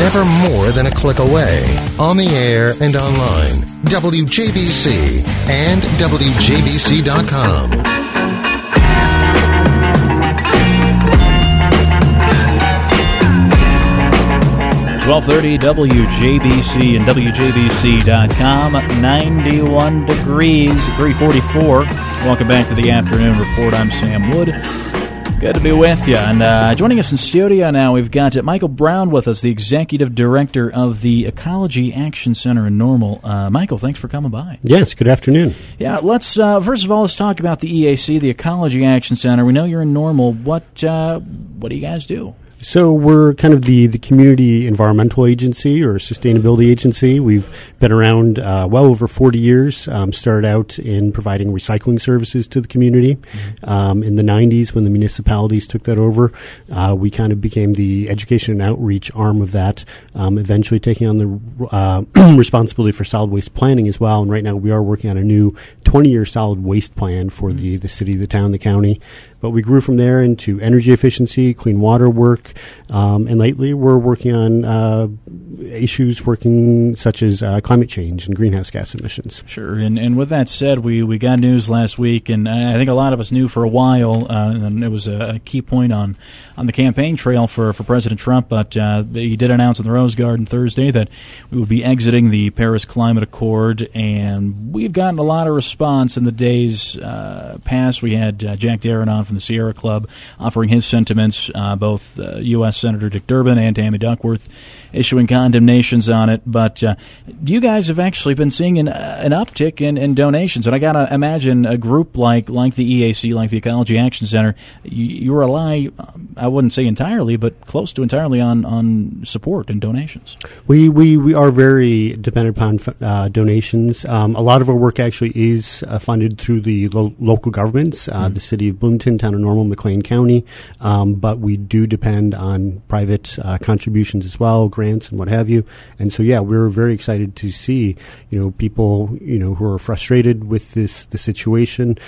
never more than a click away. On the air and online. WJBC and WJBC.com. 1230 WJBC and WJBC.com. 91 degrees, 344. Welcome back to the Afternoon Report. I'm Sam Wood. Good to be with you. And joining us in studio now, we've got Michael Brown with us, the Executive Director of the Ecology Action Center in Normal. Michael, thanks for coming by. Yes, good afternoon. Yeah, let's first of all, let's talk about the EAC, the Ecology Action Center. We know you're in Normal. What do you guys do? So we're kind of the community environmental agency or sustainability agency. We've been around well over 40 years, started out in providing recycling services to the community. In the 90s, when the municipalities took that over, we kind of became the education and outreach arm of that, eventually taking on the responsibility for solid waste planning as well. And right now we are working on a new 20-year solid waste plan for the city, the town, the county. But we grew from there into energy efficiency, clean water work, and lately we're working on issues such as climate change and greenhouse gas emissions. Sure, and with that said, we got news last week, and I think a lot of us knew for a while, and it was a key point on the campaign trail for President Trump, but he did announce in the Rose Garden Thursday that we would be exiting the Paris Climate Accord, and we've gotten a lot of response in the days past. We had Jack Darren on from the Sierra Club offering his sentiments, both U.S. Senator Dick Durbin and Tammy Duckworth issuing condemnations on it. But you guys have actually been seeing an uptick in donations. And I got to imagine a group like the EAC, like the Ecology Action Center, you rely, I wouldn't say entirely, but close to entirely on support and donations. We are very dependent upon donations. A lot of our work actually is funded through the local governments, the city of Bloomington, town of Normal, McLean County, but we do depend on private contributions as well, grants and what have you. And so, yeah, we're very excited to see, people, who are frustrated with the situation,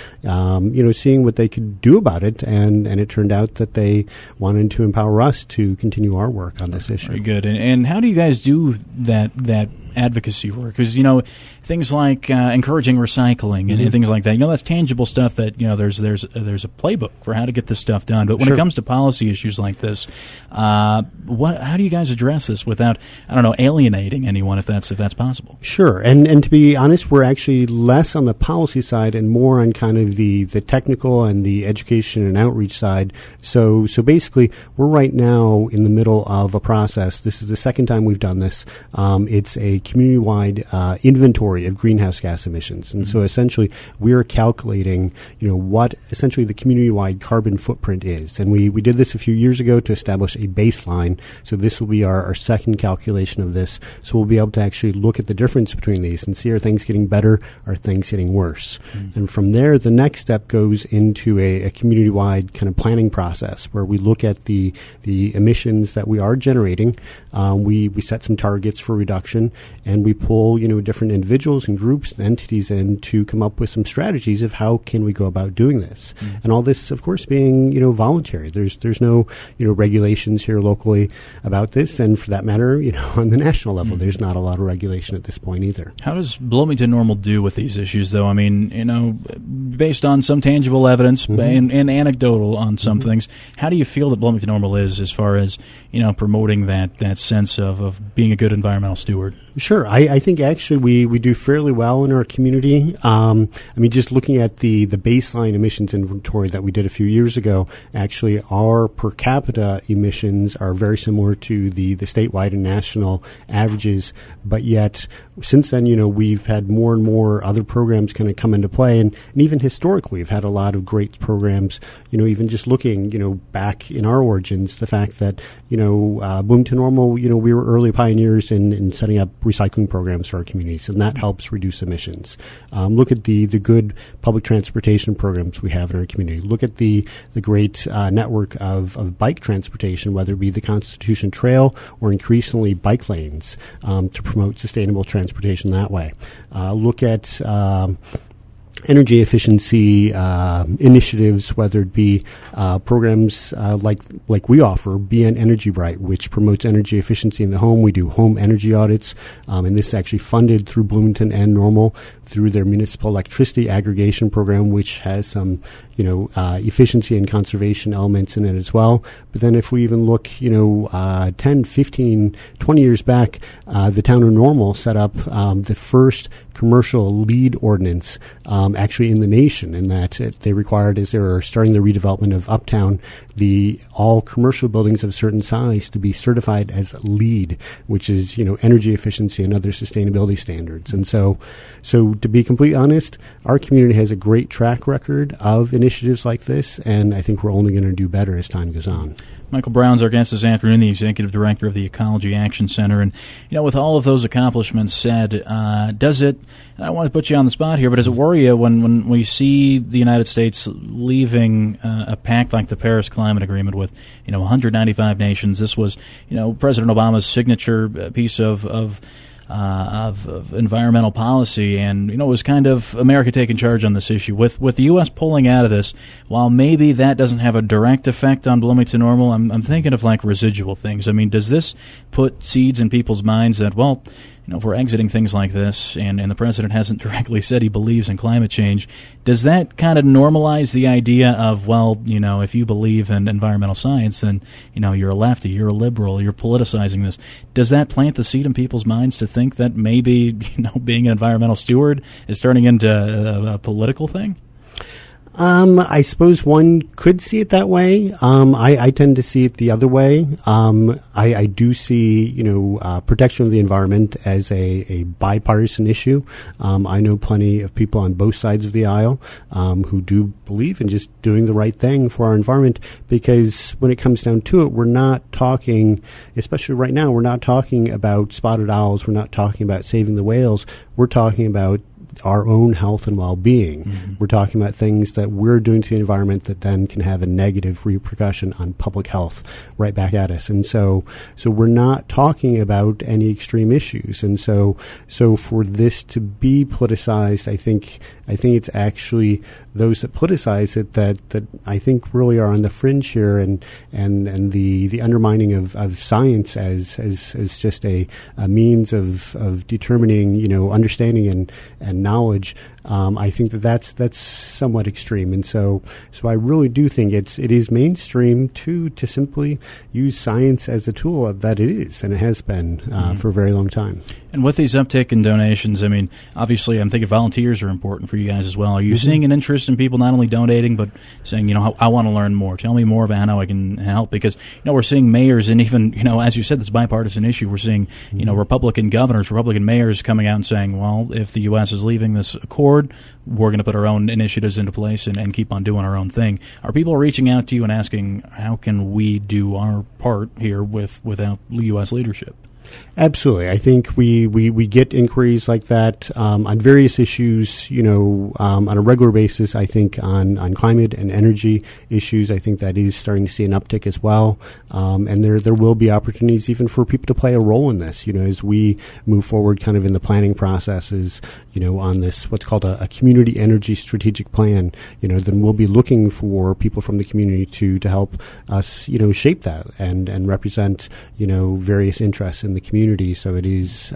seeing what they could do about it. And it turned out that they wanted to empower us to continue our work on this issue. Very good. And how do you guys do that advocacy work? Because, things like encouraging recycling and things like that, that's tangible stuff that, there's a playbook for how to get this stuff done. But when it comes to policy issues like this, how do you guys address this without, alienating anyone if that's possible? Sure. And to be honest, we're actually less on the policy side and more on kind of the technical and the education and outreach side. So basically, we're right now in the middle of a process. This is the second time we've done this. It's a community-wide inventory of greenhouse gas emissions. And so essentially we're calculating, what essentially the community-wide carbon footprint is. And we did this a few years ago to establish a baseline. So this will be our second calculation of this. So we'll be able to actually look at the difference between these and see, are things getting better, are things getting worse? And from there, the next step goes into a community-wide kind of planning process where we look at the emissions that we are generating. We set some targets for reduction, and we pull, different individuals and groups and entities in to come up with some strategies of how can we go about doing this. And all this, of course, being, voluntary. There's no, regulations here locally about this. And for that matter, on the national level, there's not a lot of regulation at this point either. How does Bloomington Normal do with these issues, though? I mean, based on some tangible evidence and anecdotal on some things, how do you feel that Bloomington Normal is as far as, promoting that sense of being a good environmental steward? Sure. I think actually we do fairly well in our community. Just looking at the baseline emissions inventory that we did a few years ago, actually our per capita emissions are very similar to the statewide and national averages. But yet, since then, we've had more and more other programs kind of come into play. And even historically, we've had a lot of great programs, even just looking, back in our origins, the fact that, Bloomington Normal, we were early pioneers in setting up recycling programs for our communities, and that helps reduce emissions. Look at the good public transportation programs we have in our community. Look at the great network of bike transportation, whether it be the Constitution Trail or increasingly bike lanes to promote sustainable transportation that way. Look at energy efficiency initiatives, whether it be programs like we offer, BN Energy Bright, which promotes energy efficiency in the home. We do home energy audits, and this is actually funded through Bloomington and Normal through their municipal electricity aggregation program, which has some efficiency and conservation elements in it as well. But then if we even look 10, 15, 20 years back, the town of Normal set up the first commercial LEED ordinance actually in the nation, in that they required, as they were starting the redevelopment of Uptown, all commercial buildings of a certain size to be certified as LEED, which is energy efficiency and other sustainability standards. And so to be completely honest, our community has a great track record of initiatives like this, and I think we're only going to do better as time goes on. Michael Brown's our guest this afternoon, the Executive Director of the Ecology Action Center. And, with all of those accomplishments said, does it, and I don't want to put you on the spot here, but does it worry you when we see the United States leaving a pact like the Paris Climate Agreement with, 195 nations? This was, President Obama's signature piece of environmental policy, and it was kind of America taking charge on this issue. With the U.S. pulling out of this, while maybe that doesn't have a direct effect on Bloomington Normal, I'm thinking of like residual things. I mean, does this put seeds in people's minds that, well, if we're exiting things like this, and the president hasn't directly said he believes in climate change, does that kind of normalize the idea of, well, if you believe in environmental science, then, you're a lefty, you're a liberal, you're politicizing this. Does that plant the seed in people's minds to think that maybe, being an environmental steward is turning into a political thing? I suppose one could see it that way. I tend to see it the other way. I do see, protection of the environment as a bipartisan issue. I know plenty of people on both sides of the aisle who do believe in just doing the right thing for our environment, because when it comes down to it, we're not talking, especially right now, we're not talking about spotted owls. We're not talking about saving the whales. We're talking about our own health and well-being. Mm-hmm. We're talking about things that we're doing to the environment that then can have a negative repercussion on public health right back at us. And so we're not talking about any extreme issues. And so for this to be politicized, I think it's actually those that politicize it that I think really are on the fringe here, and the undermining of science as just a means of determining, understanding and knowledge. I think that's somewhat extreme, and so I really do think it is mainstream to simply use science as a tool that it is, and it has been for a very long time. And with these uptick in donations, I mean, obviously, I'm thinking volunteers are important for you guys as well. Are you seeing an interest in people not only donating but saying, I want to learn more? Tell me more about how I can help, because we're seeing mayors, and even as you said, this bipartisan issue. We're seeing Republican governors, Republican mayors coming out and saying, well, if the U.S. is leaving this accord, we're going to put our own initiatives into place and keep on doing our own thing. Are people reaching out to you and asking, how can we do our part here without U.S. leadership? Absolutely. I think we get inquiries like that on various issues, on a regular basis. I think on climate and energy issues, I think that is starting to see an uptick as well. And there will be opportunities even for people to play a role in this, as we move forward kind of in the planning processes, on this, what's called a community energy strategic plan, then we'll be looking for people from the community to help us, shape that and represent, various interests in the community. So it is,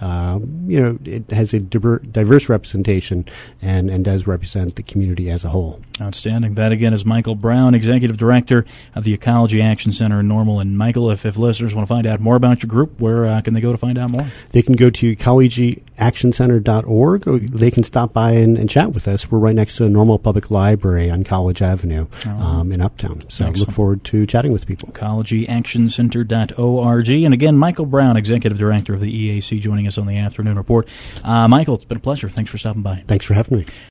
it has a diverse representation and does represent the community as a whole. Outstanding. That, again, is Michael Brown, Executive Director of the Ecology Action Center in Normal. And, Michael, if listeners want to find out more about your group, where can they go to find out more? They can go to ecologyactioncenter.org, or they can stop by and chat with us. We're right next to the Normal Public Library on College Avenue in Uptown. So I look forward to chatting with people. ecologyactioncenter.org. And, again, Michael Brown, Executive Director of the EAC, joining us on the Afternoon Report. Michael, it's been a pleasure. Thanks for stopping by. Thanks for having me.